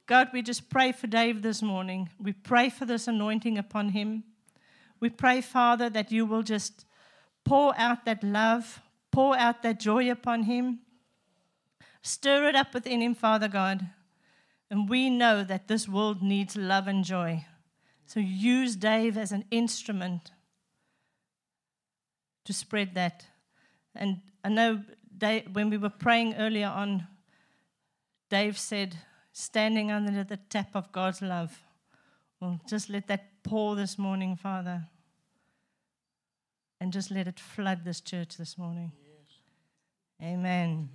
God, we just pray for Dave this morning. We pray for this anointing upon him. We pray, Father, that you will just pour out that love, pour out that joy upon him. Stir it up within him, Father God. And we know that this world needs love and joy. So use Dave as an instrument to spread that. And I know Dave, when we were praying earlier on, Dave said, standing under the tap of God's love. Well, just let that pour this morning, Father. And just let it flood this church this morning. Yes. Amen.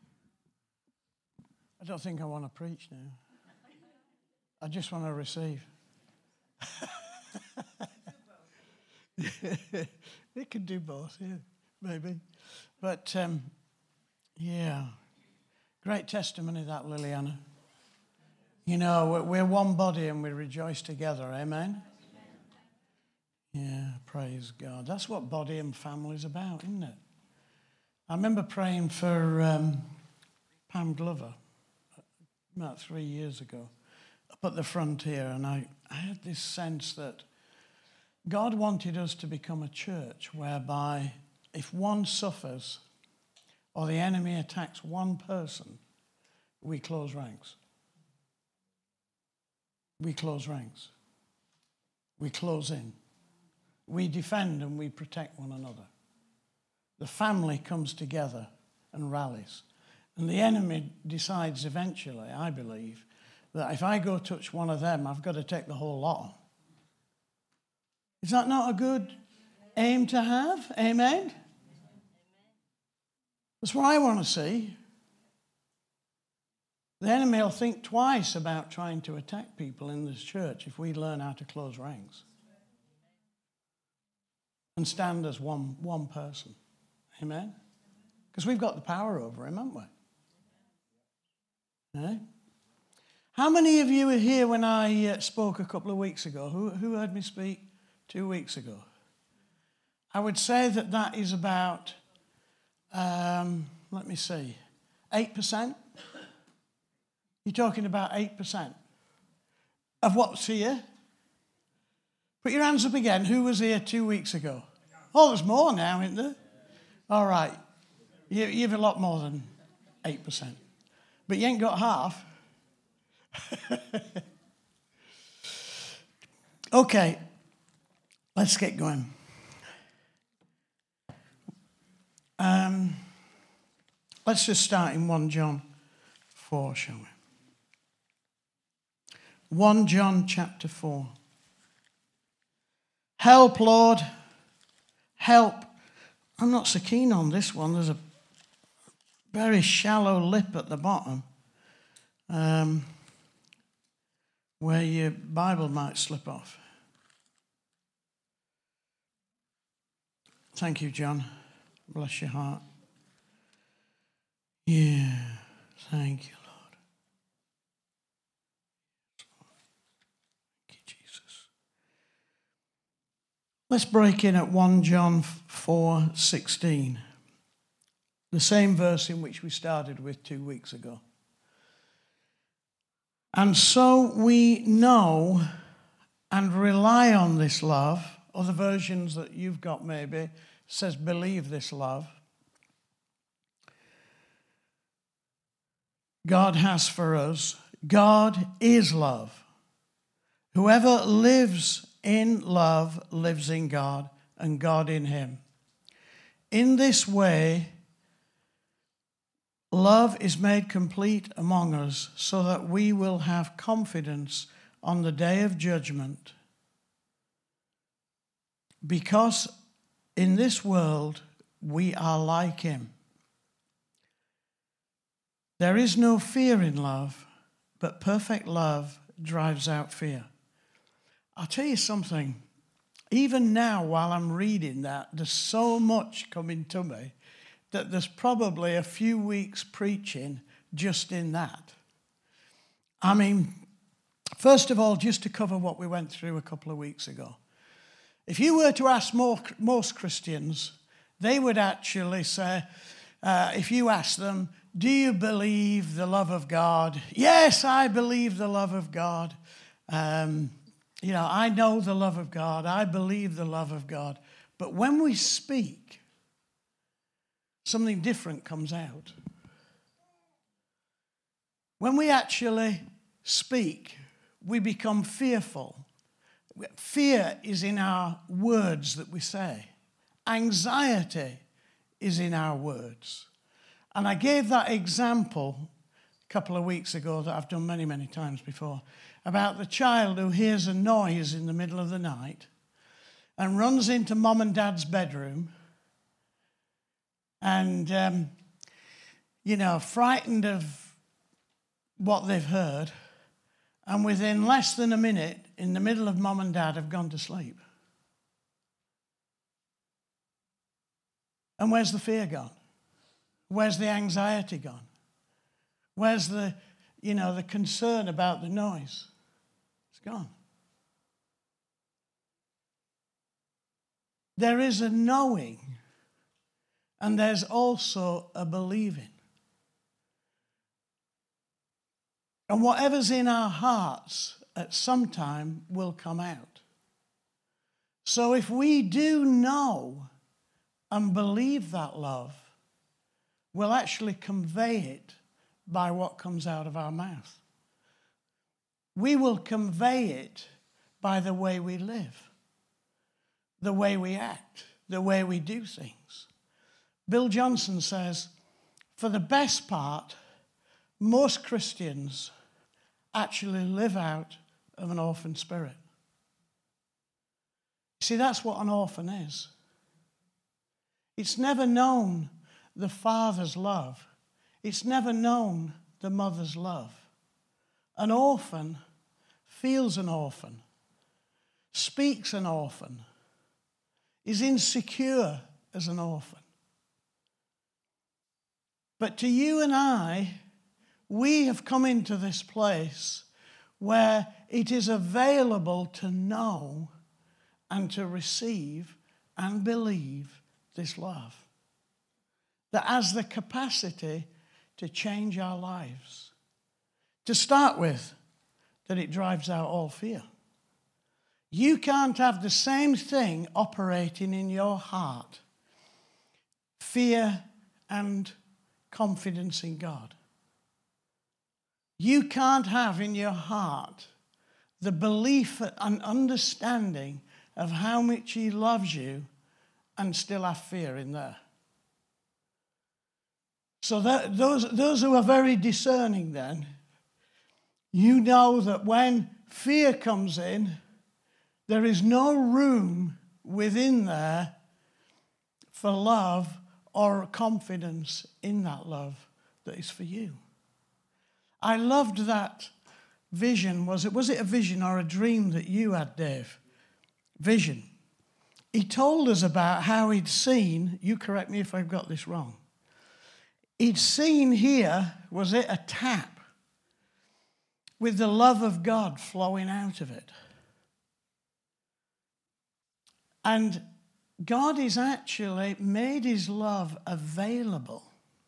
I don't think I want to preach now. I just want to receive. It can do both, yeah, maybe. But, yeah, great testimony that, Liliana. You know, we're one body and we rejoice together, amen? Yeah, praise God. That's what body and family is about, isn't it? I remember praying for Pam Glover about 3 years ago up at the frontier, and I had this sense that God wanted us to become a church whereby if one suffers or the enemy attacks one person, we close ranks. We close ranks. We close in. We defend and we protect one another. The family comes together and rallies. And the enemy decides eventually, I believe, that if I go touch one of them, I've got to take the whole lot on. Is that not a good aim to have? Amen? That's what I want to see. The enemy will think twice about trying to attack people in this church if we learn how to close ranks and stand as one person. Amen? Because we've got the power over him, haven't we? Eh? How many of you were here when I spoke a couple of weeks ago? Who heard me speak 2 weeks ago? I would say that is about, let me see, 8%. You're talking about 8% of what's here. Put your hands up again. Who was here 2 weeks ago? Oh, there's more now, isn't there? All right. You've a lot more than 8%. But you ain't got half. Okay. Let's get going. Let's just start in 1 John 4, shall we? 1 John chapter 4. Help, Lord. Help. I'm not so keen on this one. There's a very shallow lip at the bottom where your Bible might slip off. Thank you, John. Bless your heart. Yeah. Thank you, Lord. Thank you, Jesus. Let's break in at 1 John 4:16. The same verse in which we started with 2 weeks ago. And so we know and rely on this love. Other versions that you've got maybe says believe this love God has for us. God is love. Whoever lives in love lives in God and God in him. In this way, love is made complete among us so that we will have confidence on the day of judgment. Because in this world we are like him. There is no fear in love, but perfect love drives out fear. I'll tell you something. Even now, while I'm reading that, there's so much coming to me that there's probably a few weeks preaching just in that. I mean, first of all, just to cover what we went through a couple of weeks ago. If you were to ask most Christians, they would actually say, if you ask them, do you believe the love of God? Yes, I believe the love of God. I know the love of God. I believe the love of God. But when we speak, something different comes out. When we actually speak, we become fearful. Fear is in our words that we say. Anxiety is in our words. And I gave that example a couple of weeks ago that I've done many, many times before, about the child who hears a noise in the middle of the night and runs into mom and dad's bedroom and, frightened of what they've heard, and within less than a minute, in the middle of mom and dad, have gone to sleep. And where's the fear gone? Where's the anxiety gone? Where's the concern about the noise? It's gone. There is a knowing, and there's also a believing. And whatever's in our hearts at some time will come out. So if we do know and believe that love, we'll actually convey it by what comes out of our mouth. We will convey it by the way we live, the way we act, the way we do things. Bill Johnson says, for the best part, most Christians actually live out of an orphan spirit. See, that's what an orphan is. It's never known the father's love. It's never known the mother's love. An orphan feels an orphan, speaks an orphan, is insecure as an orphan. But to you and I, we have come into this place where it is available to know and to receive and believe this love that has the capacity to change our lives. To start with, that it drives out all fear. You can't have the same thing operating in your heart, fear and confidence in God. You can't have in your heart the belief and understanding of how much He loves you and still have fear in there. So those who are very discerning then, you know that when fear comes in, there is no room within there for love or confidence in that love that is for you. I loved that vision. Was it a vision or a dream that you had, Dave? Vision. He told us about how he'd seen, you correct me if I've got this wrong, he'd seen here, was it a tap with the love of God flowing out of it. And God has actually made His love available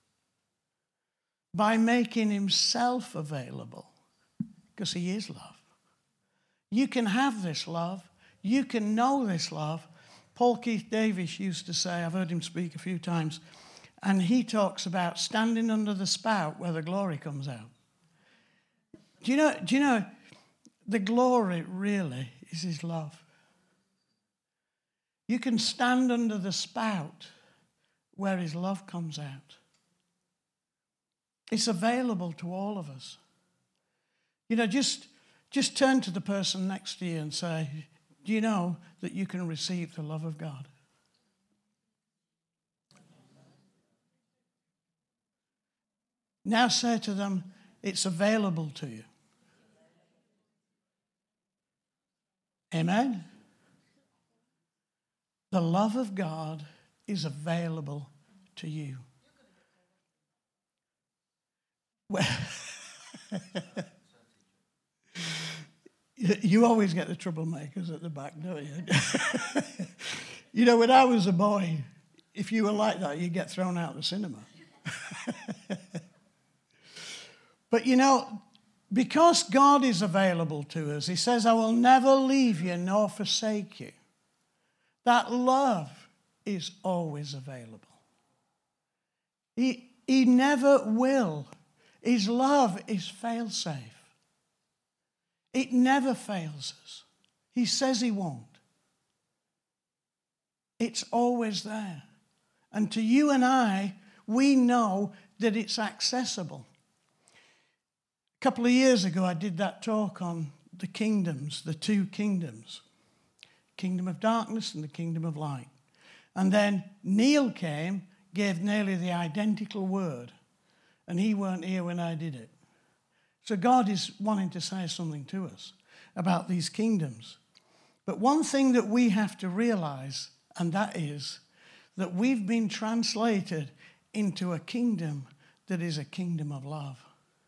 by making Himself available, because He is love. You can have this love. You can know this love. Paul Keith Davis used to say, I've heard him speak a few times, and he talks about standing under the spout where the glory comes out. Do you know the glory really is His love? You can stand under the spout where His love comes out. It's available to all of us. Just turn to the person next to you and say, do you know that you can receive the love of God? Now say to them, it's available to you. Amen? The love of God is available to you. Well, you always get the troublemakers at the back, don't you? When I was a boy, if you were like that, you'd get thrown out of the cinema. But you know, because God is available to us, he says, I will never leave you nor forsake you. That love is always available. He never will. His love is fail-safe. It never fails us. He says he won't. It's always there. And to you and I, we know that it's accessible. A couple of years ago, I did that talk on the kingdoms, the two kingdoms, kingdom of darkness and the kingdom of light. And then Neil came, gave nearly the identical word, and he weren't here when I did it. So God is wanting to say something to us about these kingdoms. But one thing that we have to realize, and that is that we've been translated into a kingdom that is a kingdom of love.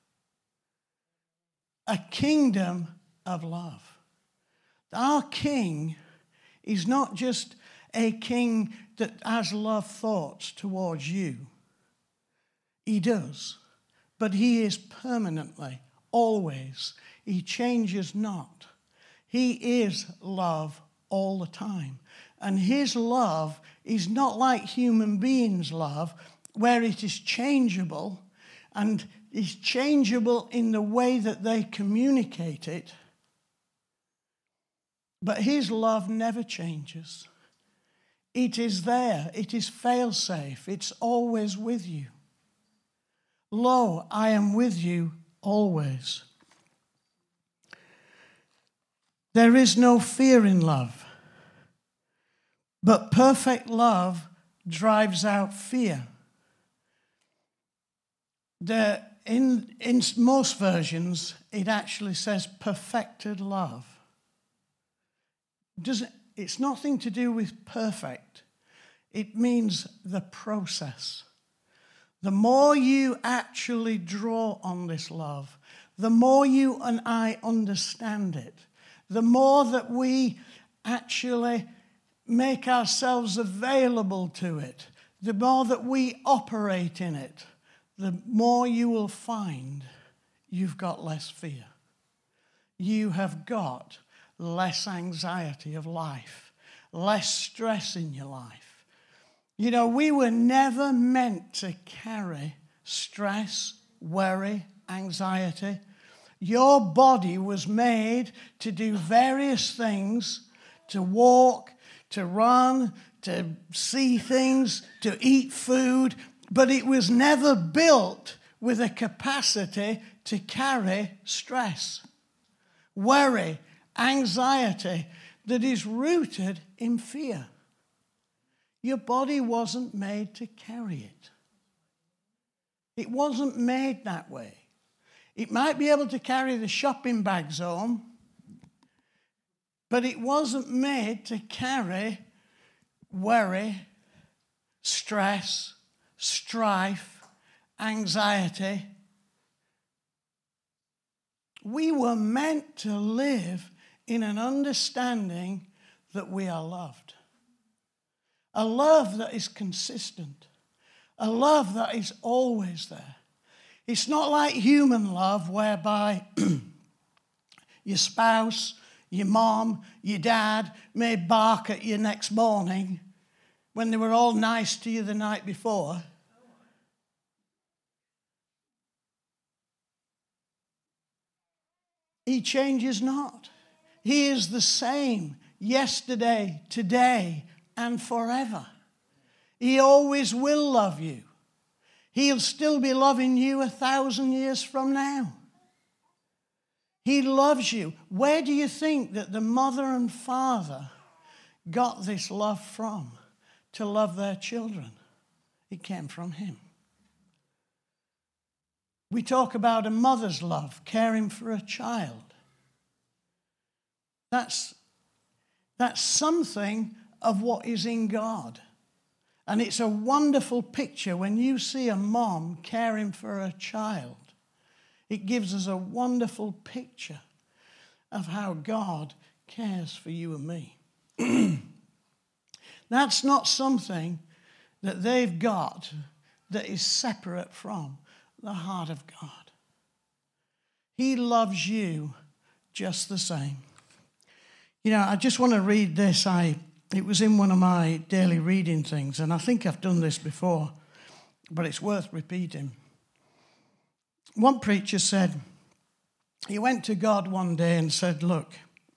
A kingdom of love. Our king is not just a king that has love thoughts towards you. He does. But he is permanently, always. He changes not. He is love all the time. And his love is not like human beings' love, where it is changeable and is changeable in the way that they communicate it. But his love never changes. It is there. It is fail-safe. It's always with you. Lo, I am with you always. There is no fear in love, but perfect love drives out fear. In most versions, it actually says perfected love. It's nothing to do with perfect. It means the process. The more you actually draw on this love, the more you and I understand it, the more that we actually make ourselves available to it, the more that we operate in it, the more you will find you've got less fear. You have got less anxiety of life, less stress in your life. You know, we were never meant to carry stress, worry, anxiety. Your body was made to do various things, to walk, to run, to see things, to eat food, but it was never built with a capacity to carry stress, worry, anxiety that is rooted in fear. Your body wasn't made to carry it. It wasn't made that way. It might be able to carry the shopping bags home, but it wasn't made to carry worry, stress, strife, anxiety. We were meant to live in an understanding that we are loved. A love that is consistent. A love that is always there. It's not like human love whereby your spouse, your mom, your dad may bark at you next morning when they were all nice to you the night before. He changes not. He is the same yesterday, today, and forever. He always will love you. He'll still be loving you 1,000 years from now. He loves you. Where do you think that the mother and father got this love from to love their children? It came from him. We talk about a mother's love, caring for a child. That's something of what is in God. And it's a wonderful picture when you see a mom caring for a child. It gives us a wonderful picture of how God cares for you and me. That's not something that they've got that is separate from the heart of God. He loves you just the same. You know, I just want to read this. It was in one of my daily reading things, and I think I've done this before, but it's worth repeating. One preacher said, he went to God one day and said, look,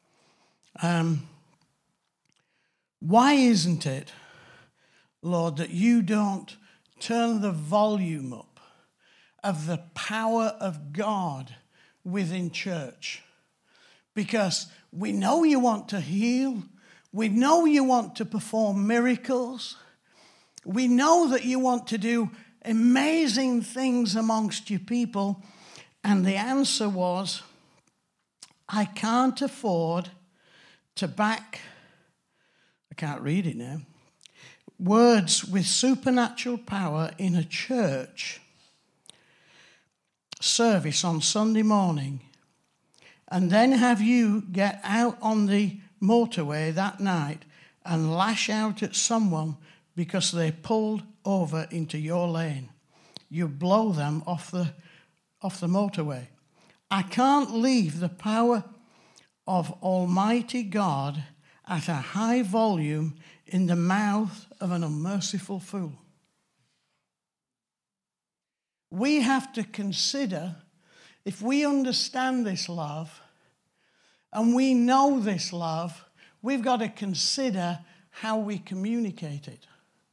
why isn't it, Lord, that you don't turn the volume up of the power of God within church? Because we know you want to heal. We know you want to perform miracles. We know that you want to do amazing things amongst your people. And the answer was, I can't afford to back, I can't read it now, words with supernatural power in a church service on Sunday morning and then have you get out on the motorway that night and lash out at someone because they pulled over into your lane. You blow them off the motorway. I can't leave the power of Almighty God at a high volume in the mouth of an unmerciful fool. We have to consider, if we understand this love and we know this love, we've got to consider how we communicate it.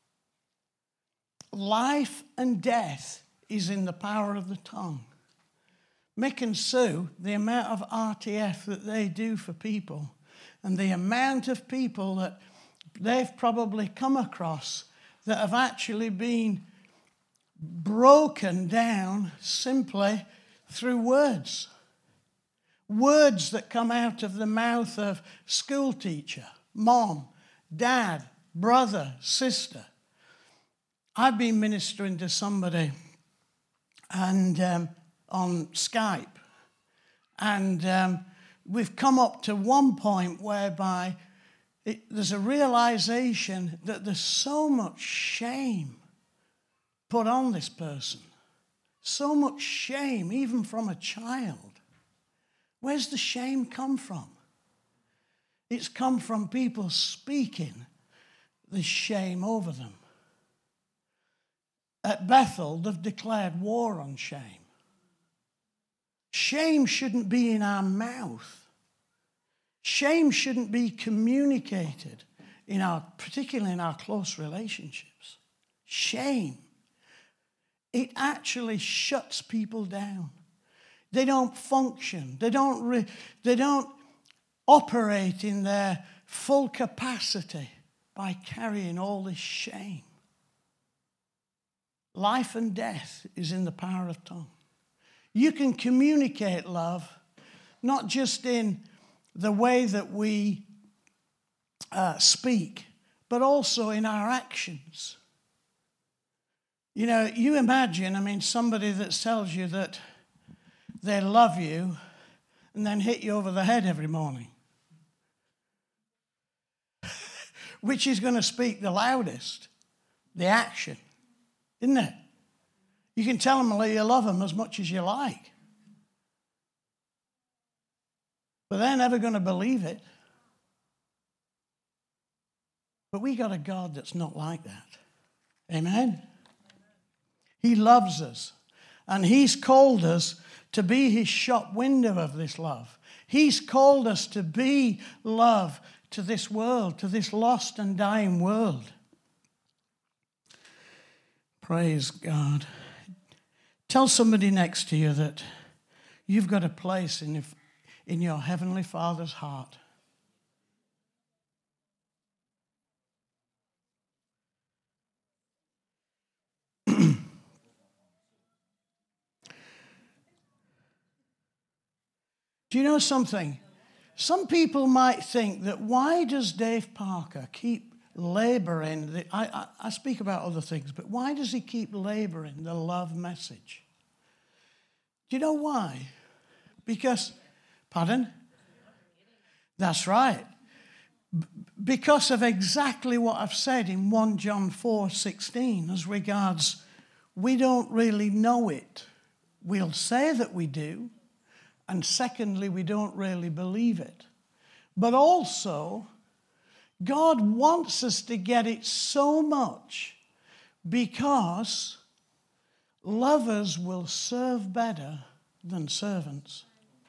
Life and death is in the power of the tongue. Mick and Sue, the amount of RTF that they do for people and the amount of people that they've probably come across that have actually been broken down simply through words. Words that come out of the mouth of school teacher, mom, dad, brother, sister. I've been ministering to somebody and on Skype, and we've come up to one point whereby there's a realization that there's so much shame put on this person, so much shame, even from a child. Where's the shame come from? It's come from people speaking the shame over them. At Bethel, they've declared war on shame. Shame shouldn't be in our mouth. Shame shouldn't be communicated particularly in our close relationships. Shame. It actually shuts people down. They don't function. They don't operate in their full capacity by carrying all this shame. Life and death is in the power of tongue. You can communicate love not just in the way that we speak, but also in our actions. You know, you imagine, somebody that tells you that they love you and then hit you over the head every morning. Which is going to speak the loudest? The action, isn't it? You can tell them you love them as much as you like. But they're never going to believe it. But we got a God that's not like that. Amen? He loves us. And he's called us to be his shop window of this love. He's called us to be love to this world, to this lost and dying world. Praise God. Tell somebody next to you that you've got a place in your Heavenly Father's heart. Do you know something? Some people might think that why does Dave Parker keep labouring, I speak about other things, but why does he keep labouring the love message? Do you know why? Because, pardon? That's right. Because of exactly what I've said in 1 John 4:16 as regards we don't really know it. We'll say that we do, and secondly, we don't really believe it. But also, God wants us to get it so much because lovers will serve better than servants.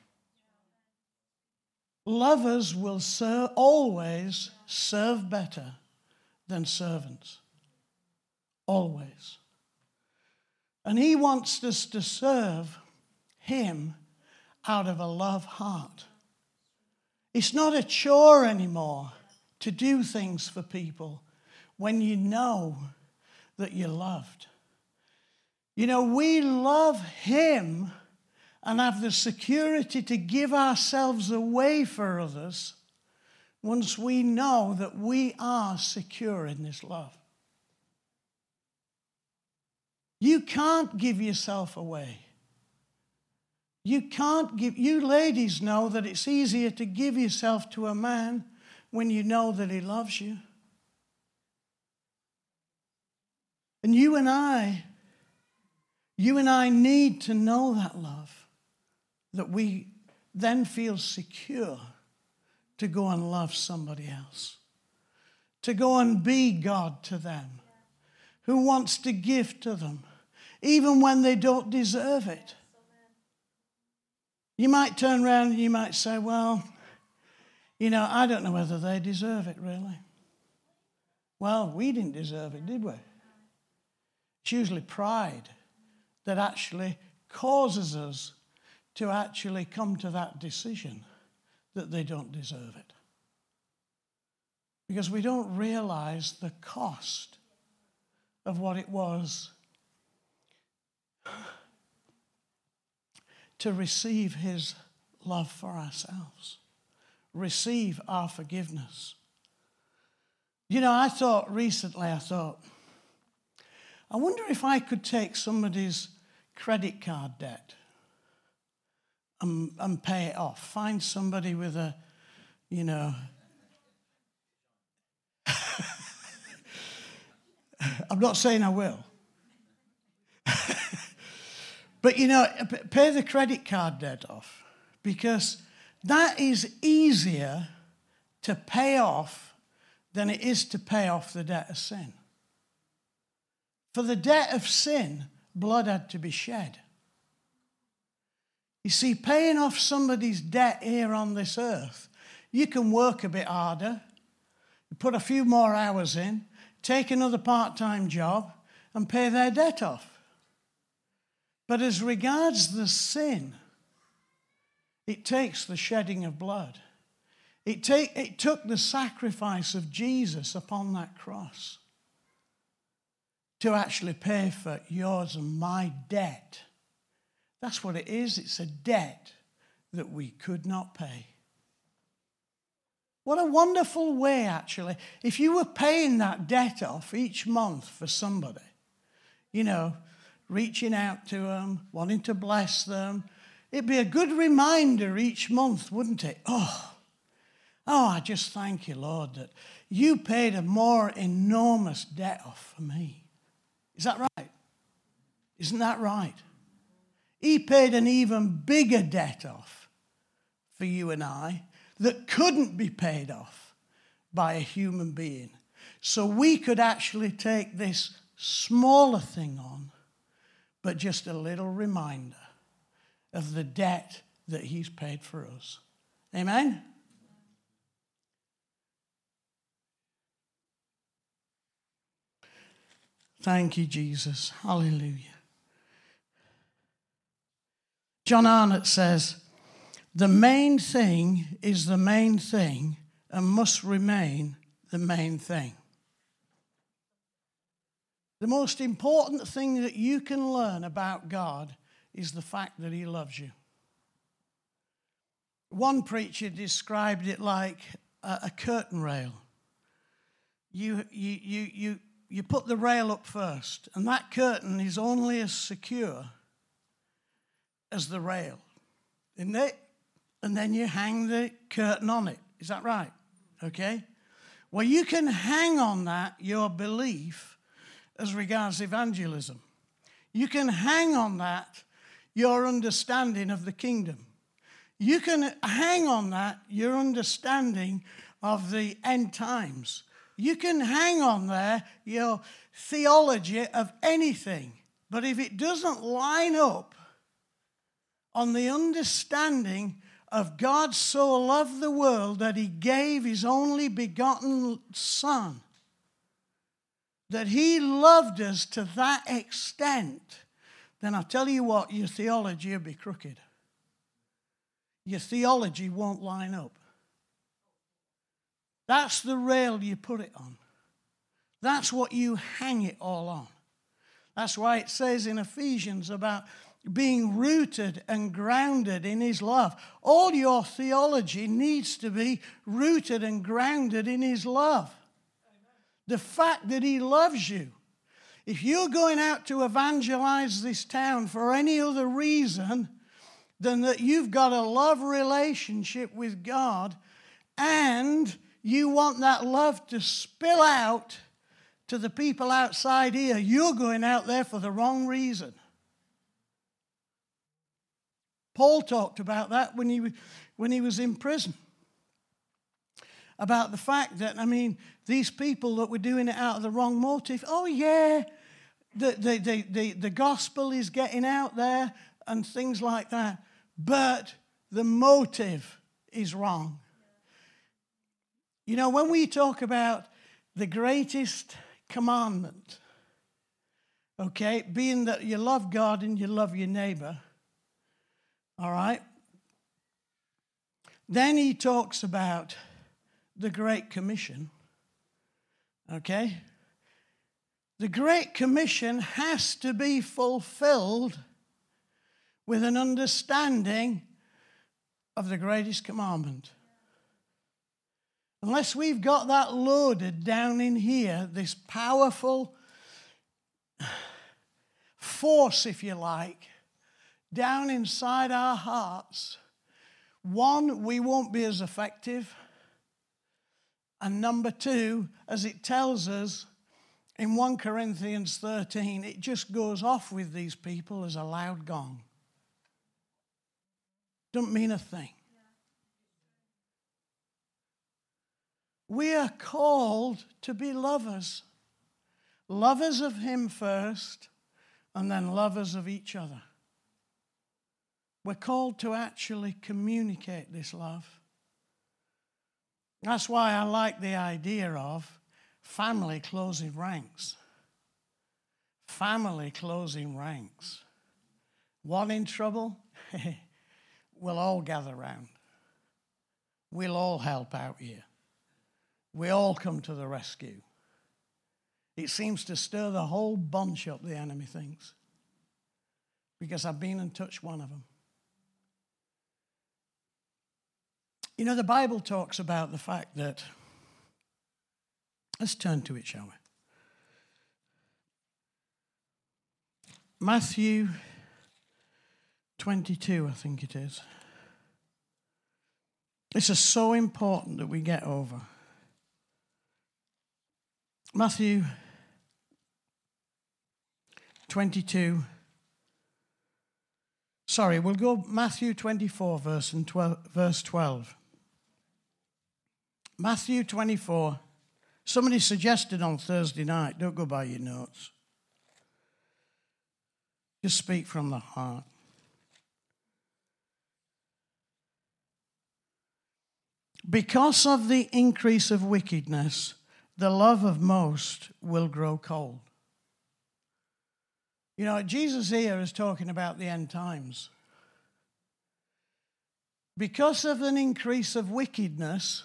Lovers will always serve better than servants. Always. And he wants us to serve him out of a love heart. It's not a chore anymore to do things for people when you know that you're loved. You know, we love him and have the security to give ourselves away for others once we know that we are secure in this love. You can't give yourself away. You ladies know that it's easier to give yourself to a man when you know that he loves you. And you and I need to know that love, that we then feel secure to go and love somebody else, to go and be God to them, who wants to give to them, even when they don't deserve it. You might turn around and you might say, well, you know, I don't know whether they deserve it, really. Well, we didn't deserve it, did we? It's usually pride that actually causes us to actually come to that decision that they don't deserve it. Because we don't realize the cost of what it was to receive his love for ourselves, receive our forgiveness. You know, I thought, I wonder if I could take somebody's credit card debt and pay it off. Find somebody with a, you know, I'm not saying I will. But, you know, pay the credit card debt off, because that is easier to pay off than it is to pay off the debt of sin. For the debt of sin, blood had to be shed. You see, paying off somebody's debt here on this earth, you can work a bit harder, put a few more hours in, take another part-time job, and pay their debt off. But as regards the sin, it takes the shedding of blood. It took the sacrifice of Jesus upon that cross to actually pay for yours and my debt. That's what it is. It's a debt that we could not pay. What a wonderful way, actually. If you were paying that debt off each month for somebody, you know, reaching out to them, wanting to bless them, it'd be a good reminder each month, wouldn't it? Oh, I just thank you, Lord, that you paid a more enormous debt off for me. Is that right? Isn't that right? He paid an even bigger debt off for you and I that couldn't be paid off by a human being. So we could actually take this smaller thing on, but just a little reminder of the debt that he's paid for us. Amen? Thank you, Jesus. Hallelujah. John Arnott says, the main thing is the main thing and must remain the main thing. The most important thing that you can learn about God is the fact that he loves you. One preacher described it like a curtain rail. You put the rail up first, and that curtain is only as secure as the rail, isn't it? And then you hang the curtain on it. Is that right? Okay? Well, you can hang on that, your belief, as regards evangelism. You can hang on that, your understanding of the kingdom. You can hang on that, your understanding of the end times. You can hang on there, your theology of anything. But if it doesn't line up on the understanding of God so loved the world that he gave his only begotten Son, that he loved us to that extent, then I'll tell you what, your theology will be crooked. Your theology won't line up. That's the rail you put it on. That's what you hang it all on. That's why it says in Ephesians about being rooted and grounded in his love. All your theology needs to be rooted and grounded in his love. The fact that he loves you. If you're going out to evangelize this town for any other reason than that you've got a love relationship with God and you want that love to spill out to the people outside here, you're going out there for the wrong reason. Paul talked about that when he was in prison. About the fact that, these people that were doing it out of the wrong motive, oh yeah, the gospel is getting out there and things like that, but the motive is wrong. You know, when we talk about the greatest commandment, okay, being that you love God and you love your neighbor, all right, then he talks about the Great Commission, okay? The Great Commission has to be fulfilled with an understanding of the greatest commandment. Unless we've got that loaded down in here, this powerful force, if you like, down inside our hearts, one, we won't be as effective. And number two, as it tells us in 1 Corinthians 13, it just goes off with these people as a loud gong. Don't mean a thing. We are called to be lovers. Lovers of him first, and then lovers of each other. We're called to actually communicate this love. That's why I like the idea of family closing ranks. Family closing ranks. One in trouble, we'll all gather round. We'll all help out here. We all come to the rescue. It seems to stir the whole bunch up, the enemy thinks. Because I've been and touched one of them. You know, the Bible talks about the fact that, let's turn to it, shall we? Matthew 22, I think it is. This is so important that we get over. Matthew 22. Sorry, we'll go Matthew 24, verse 12. Matthew 24. Somebody suggested on Thursday night, don't go by your notes. Just speak from the heart. Because of the increase of wickedness, the love of most will grow cold. You know, Jesus here is talking about the end times. Because of an increase of wickedness,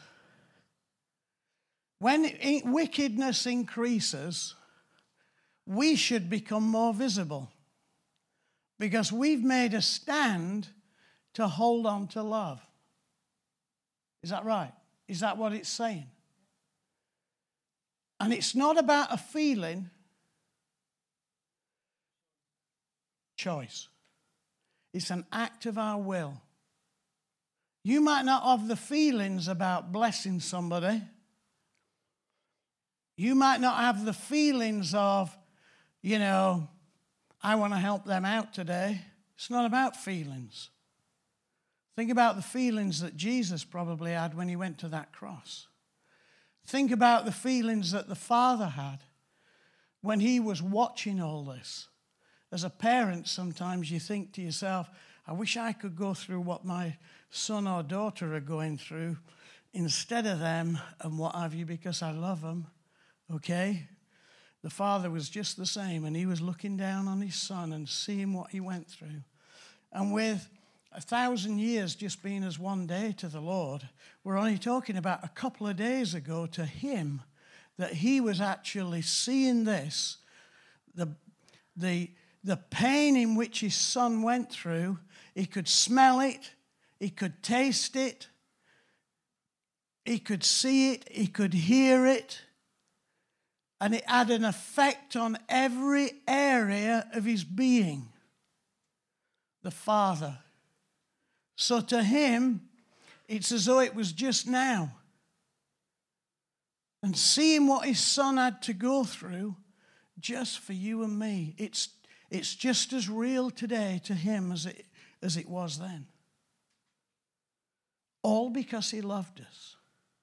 when wickedness increases, we should become more visible because we've made a stand to hold on to love. Is that right? Is that what it's saying? And it's not about a feeling, choice. It's an act of our will. You might not have the feelings about blessing somebody. You might not have the feelings of, I I want to help them out today. It's not about feelings. Think about the feelings that Jesus probably had when he went to that cross. Think about the feelings that the Father had when he was watching all this. As a parent, sometimes you think to yourself, I wish I could go through what my son or daughter are going through instead of them and what have you, because I love them, okay? The Father was just the same, and he was looking down on his son and seeing what he went through. And with 1,000 years just being as one day to the Lord, we're only talking about a couple of days ago to him that he was actually seeing this, the pain in which his son went through. He could smell it, he could taste it, he could see it, he could hear it, and it had an effect on every area of his being. The Father. So to him, it's as though it was just now. And seeing what his son had to go through just for you and me, it's just as real today to him as it was then. All because he loved us.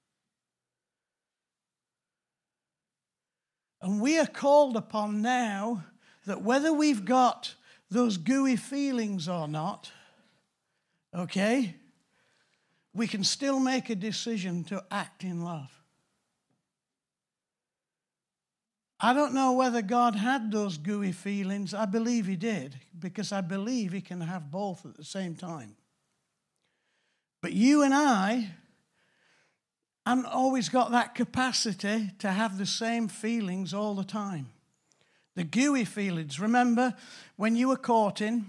And we are called upon now that whether we've got those gooey feelings or not, okay, we can still make a decision to act in love. I don't know whether God had those gooey feelings. I believe he did, because I believe he can have both at the same time. But you and I haven't always got that capacity to have the same feelings all the time. The gooey feelings. Remember when you were courting,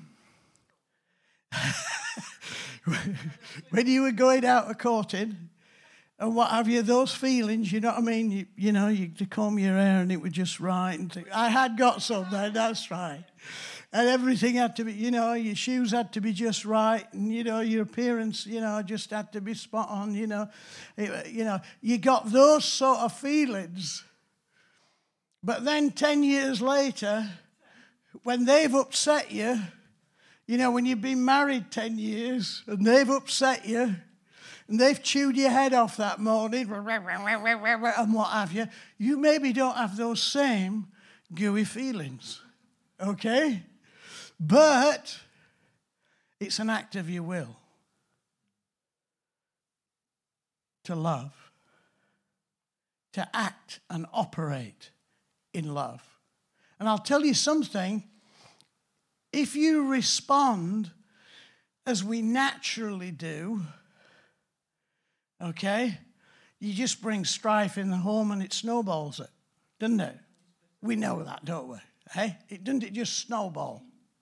when you were going out of courting, and what have you, those feelings, you know what I mean? You know, you to comb your hair and it was just right. And I had got some then, that's right. And everything had to be, you know, your shoes had to be just right. And, you know, your appearance, you know, just had to be spot on, you know. You got those sort of feelings. But then 10 years later, when they've upset you, you know, when you've been married 10 years and they've upset you, and they've chewed your head off that morning, and what have you, you maybe don't have those same gooey feelings, okay? But it's an act of your will to love, to act and operate in love. And I'll tell you something, if you respond as we naturally do, okay, you just bring strife in the home and it snowballs it, doesn't it? We know that, don't we? Hey, doesn't it just snowball?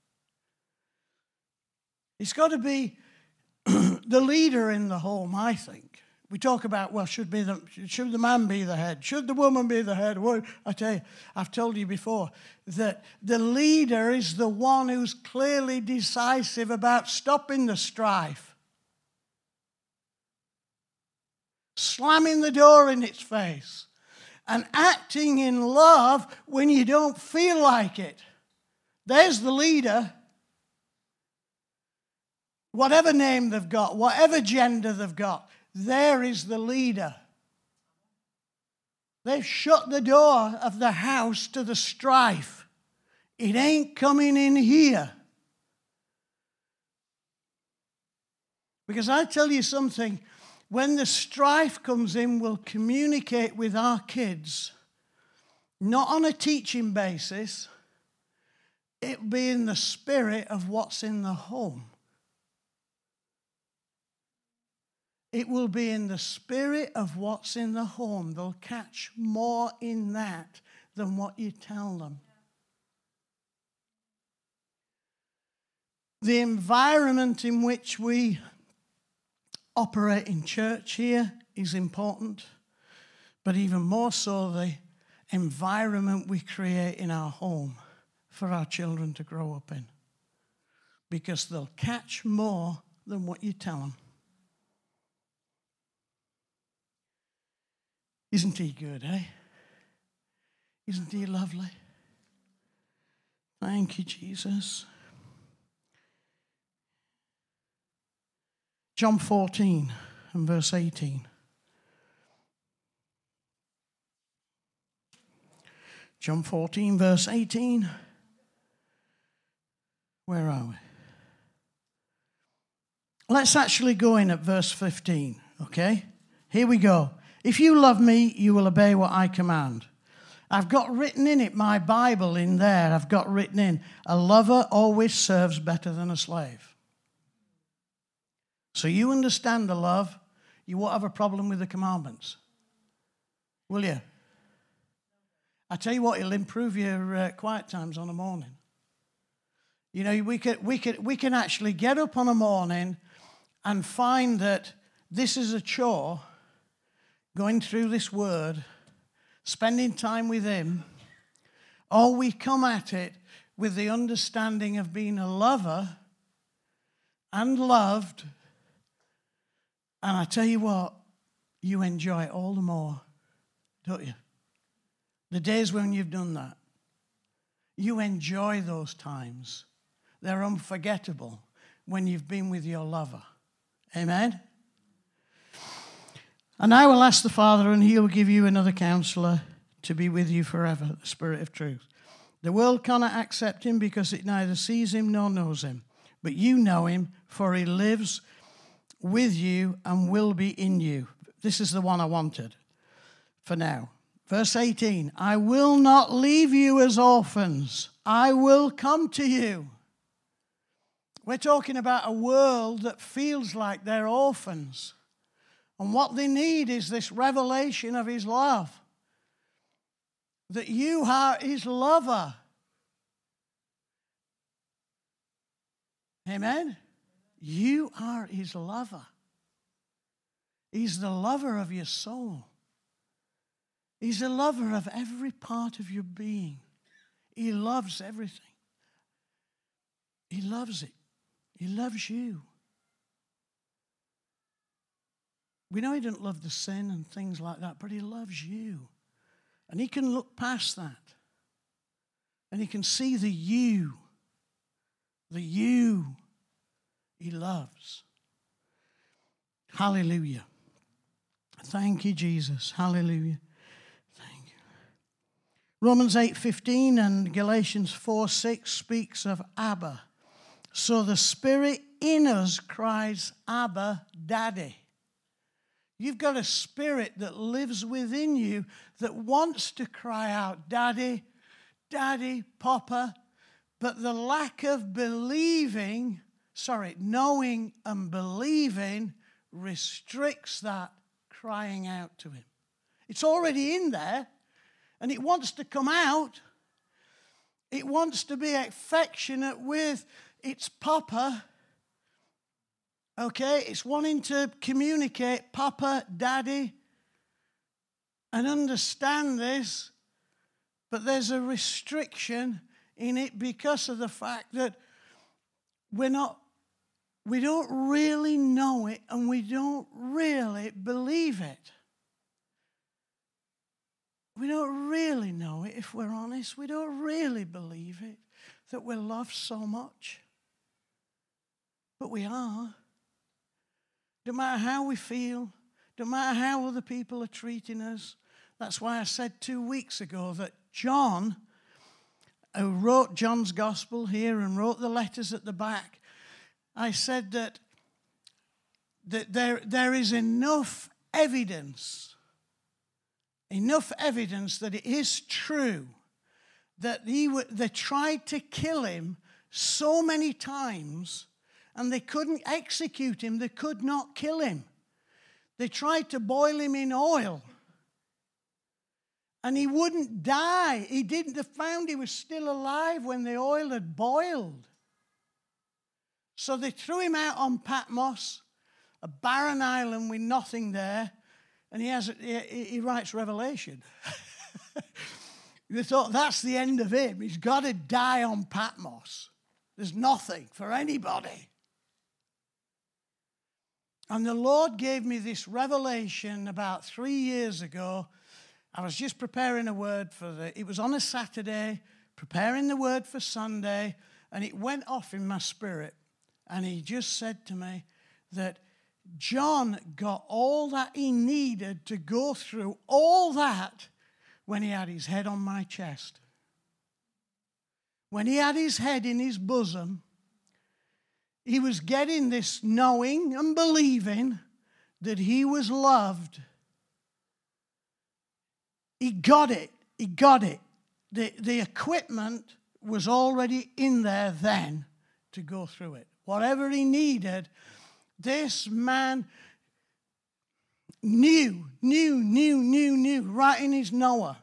It's got to be the leader in the home, I think. We talk about, well, should the man be the head? Should the woman be the head? Well, I tell you, I've told you before that the leader is the one who's clearly decisive about stopping the strife. Slamming the door in its face and acting in love when you don't feel like it. There's the leader. Whatever name they've got, whatever gender they've got, there is the leader. They've shut the door of the house to the strife. It ain't coming in here. Because I tell you something, when the strife comes in, we'll communicate with our kids, not on a teaching basis. It'll be in the spirit of what's in the home. It will be in the spirit of what's in the home. They'll catch more in that than what you tell them. The environment in which we operate in church here is important, but even more so the environment we create in our home for our children to grow up in, because they'll catch more than what you tell them. Isn't he good, eh? Isn't he lovely? Thank you, Jesus. John 14 and verse 18. John 14, verse 18. Where are we? Let's actually go in at verse 15, okay? Here we go. If you love me, you will obey what I command. I've got written in it, my Bible in there, I've got written in, a lover always serves better than a slave. So you understand the love, you won't have a problem with the commandments. Will you? I tell you what, it'll improve your quiet times on a morning. You know, we can actually get up on a morning and find that this is a chore, going through this word, spending time with him, or we come at it with the understanding of being a lover and loved, and I tell you what, you enjoy it all the more, don't you? The days when you've done that, you enjoy those times. They're unforgettable when you've been with your lover. Amen? And I will ask the Father, and he will give you another counselor to be with you forever, the Spirit of truth. The world cannot accept him because it neither sees him nor knows him. But you know him, for he lives with you and will be in you. This is the one I wanted for now. Verse 18, I will not leave you as orphans. I will come to you. We're talking about a world that feels like they're orphans. And what they need is this revelation of his love. That you are his lover. Amen? You are his lover. He's the lover of your soul. He's a lover of every part of your being. He loves everything. He loves it. He loves you. We know he didn't love the sin and things like that, but he loves you. And he can look past that. And he can see the you he loves. Hallelujah. Thank you, Jesus. Hallelujah. Thank you. Romans 8:15 and Galatians 4:6 speaks of Abba. So the Spirit in us cries, Abba, Daddy. You've got a spirit that lives within you that wants to cry out, Daddy, Daddy, Papa. But the lack of knowing and believing restricts that crying out to him. It's already in there and it wants to come out. It wants to be affectionate with its Papa. Okay, it's wanting to communicate Papa, Daddy, and understand this, but there's a restriction in it because of the fact that we don't really know it and we don't really believe it. We don't really know it, if we're honest. We don't really believe it, that we're loved so much. But we are. No matter how we feel, no matter how other people are treating us. That's why I said 2 weeks ago that John, who wrote John's gospel here and wrote the letters at the back, I said that there is enough evidence that it is true that they tried to kill him so many times and they couldn't execute him. They could not kill him. They tried to boil him in oil. And he wouldn't die. They found he was still alive when the oil had boiled. So they threw him out on Patmos, a barren island with nothing there. And he writes Revelation. They thought that's the end of him. He's got to die on Patmos. There's nothing for anybody. And the Lord gave me this revelation about 3 years ago. I was just preparing a word it was on a Saturday preparing the word for Sunday, and it went off in my spirit. And he just said to me that John got all that he needed to go through all that when he had his head on my chest. When he had his head in his bosom, he was getting this knowing and believing that he was loved. He got it. He got it. The equipment was already in there then to go through it. Whatever he needed, this man knew, right in his Noah.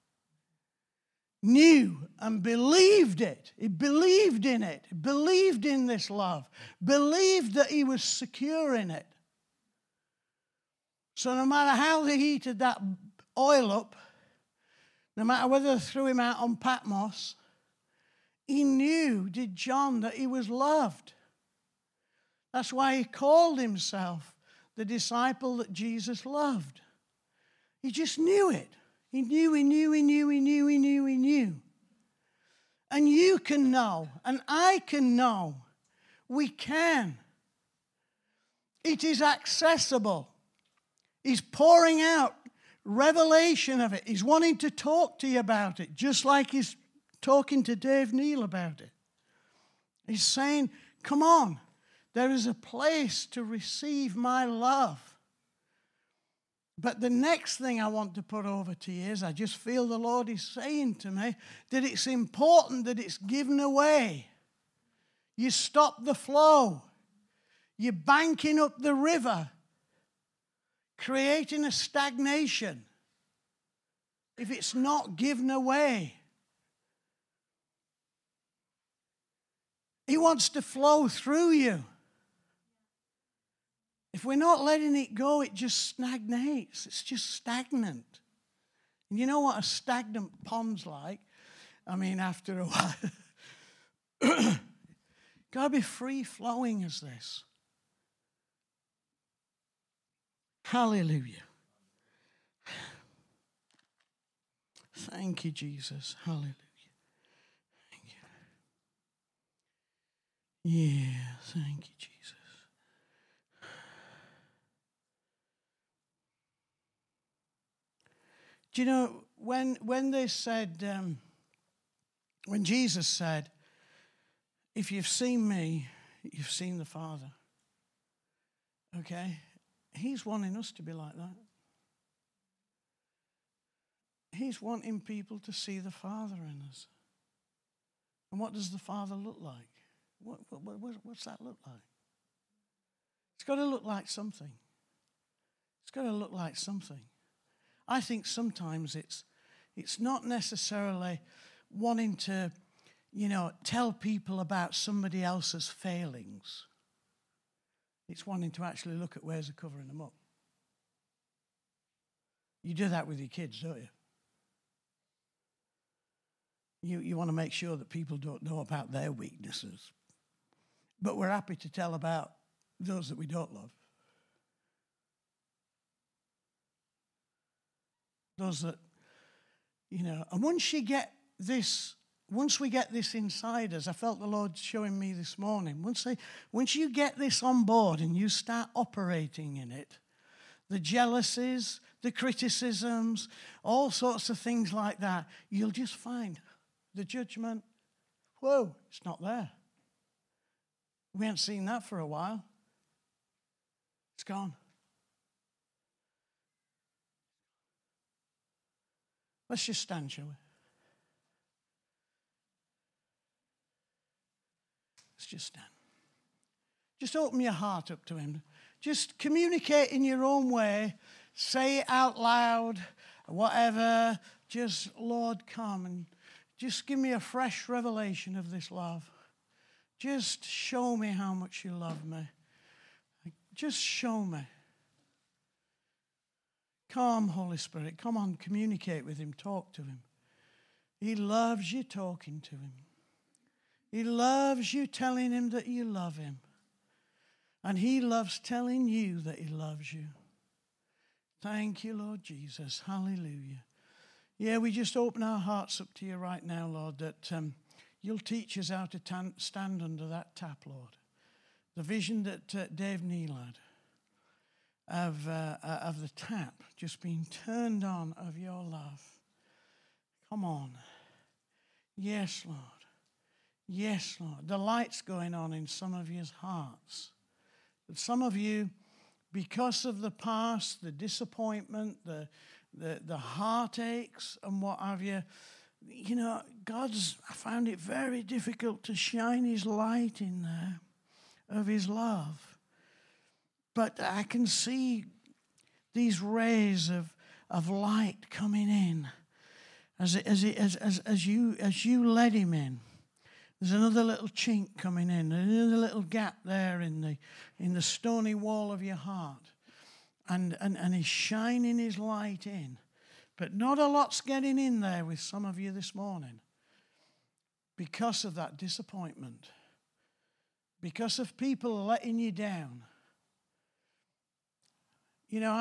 Knew and believed it. He believed in it. He believed in this love. Believed that he was secure in it. So no matter how they heated that oil up, no matter whether they threw him out on Patmos, he knew, did John, that he was loved. That's why he called himself the disciple that Jesus loved. He just knew it. He knew. And you can know, and I can know. We can. It is accessible. He's pouring out revelation of it. He's wanting to talk to you about it, just like he's talking to Dave Neal about it. He's saying, come on, there is a place to receive my love. But the next thing I want to put over to you is I just feel the Lord is saying to me that it's important that it's given away. You stop the flow. You're banking up the river, creating a stagnation if it's not given away. He wants to flow through you. If we're not letting it go, it just stagnates. It's just stagnant. And you know what a stagnant pond's like? I mean, after a while. Got to be free-flowing as this. Hallelujah. Thank you, Jesus. Hallelujah. Thank you. Yeah, thank you, Jesus. Do you know, when they said, when Jesus said, if you've seen me, you've seen the Father. Okay? He's wanting us to be like that. He's wanting people to see the Father in us. And what does the Father look like? What's that look like? It's got to look like something. It's got to look like something. I think sometimes it's not necessarily wanting to, tell people about somebody else's failings. It's wanting to actually look at ways of covering them up. You do that with your kids, don't you? You want to make sure that people don't know about their weaknesses. But we're happy to tell about those that we don't love. Those that, and once we get this inside us, I felt the Lord showing me this morning, once you get this on board and you start operating in it, the jealousies, the criticisms, all sorts of things like that, you'll just find the judgment, whoa, it's not there. We haven't seen that for a while. It's gone. Let's just stand, shall we? Let's just stand. Just open your heart up to him. Just communicate in your own way. Say it out loud, whatever. Just, Lord, come and just give me a fresh revelation of this love. Just show me how much you love me. Just show me. Come, Holy Spirit. Come on, communicate with him. Talk to him. He loves you talking to him. He loves you telling him that you love him. And he loves telling you that he loves you. Thank you, Lord Jesus. Hallelujah. Yeah, we just open our hearts up to you right now, Lord, that you'll teach us how to stand under that tap, Lord. The vision that Dave Neal had of the tap just being turned on of your love. Come on. Yes, Lord. Yes, Lord. The light's going on in some of your hearts. But some of you, because of the past, the disappointment, the heartaches and what have you, you know, I found it very difficult to shine his light in there of his love. But I can see these rays of light coming in as you led him in. There's another little chink coming in, another little gap there in the stony wall of your heart. And he's shining his light in. But not a lot's getting in there with some of you this morning because of that disappointment. Because of people letting you down. You know,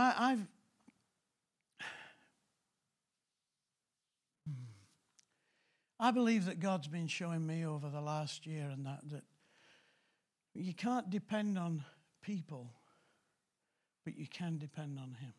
I believe that God's been showing me over the last year and that you can't depend on people, but you can depend on him.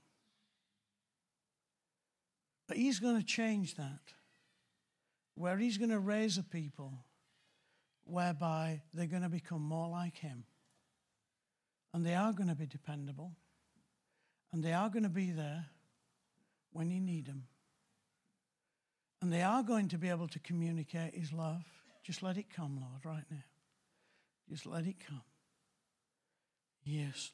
But he's going to change that, where he's going to raise a people whereby they're going to become more like him. And they are going to be dependable. And they are going to be there when you need them. And they are going to be able to communicate his love. Just let it come, Lord, right now. Just let it come. Yes,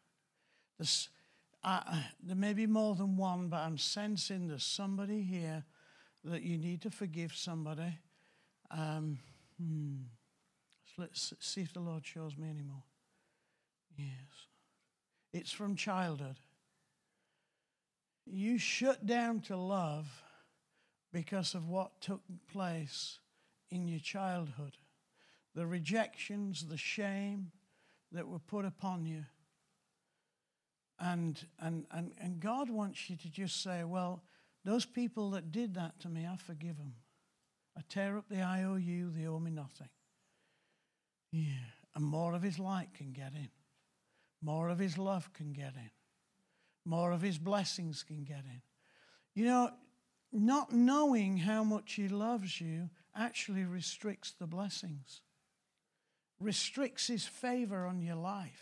Lord. There may be more than one, but I'm sensing there's somebody here that you need to forgive somebody. Let's see if the Lord shows me any more. Yes. It's from childhood. You shut down to love because of what took place in your childhood. The rejections, the shame that were put upon you. And God wants you to just say, well, those people that did that to me, I forgive them. I tear up the IOU, they owe me nothing. Yeah, and more of his light can get in. More of his love can get in. More of his blessings can get in. You know, not knowing how much he loves you actually restricts the blessings. Restricts his favor on your life.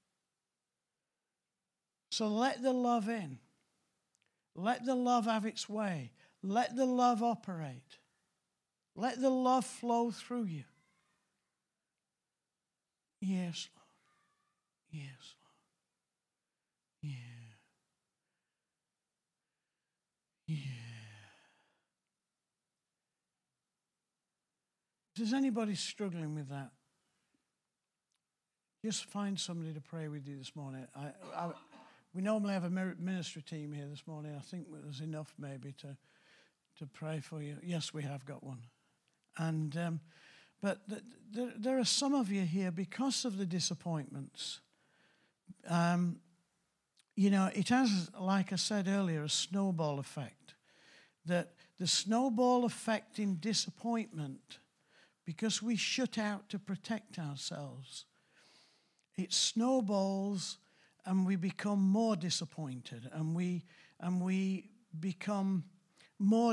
So let the love in. Let the love have its way. Let the love operate. Let the love flow through you. Yes, Lord. Yes, Lord. Yeah. Yeah. If there's anybody struggling with that, just find somebody to pray with you this morning. We normally have a ministry team here this morning. I think there's enough maybe to pray for you. Yes, we have got one. And but there are some of you here because of the disappointments. You know, it has, like I said earlier, a snowball effect. That the snowball effect in disappointment, because we shut out to protect ourselves, it snowballs and we become more disappointed and we become more.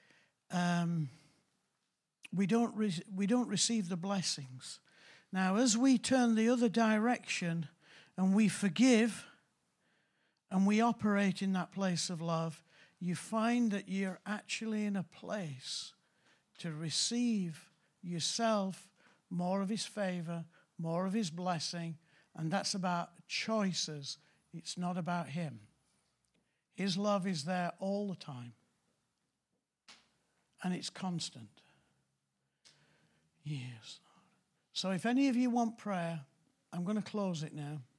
We don't receive the blessings. Now, as we turn the other direction and we forgive and we operate in that place of love, you find that you're actually in a place to receive yourself more of his favor, more of his blessing, and that's about choices. It's not about him. His love is there all the time, and it's constant. Yes. So if any of you want prayer, I'm going to close it now.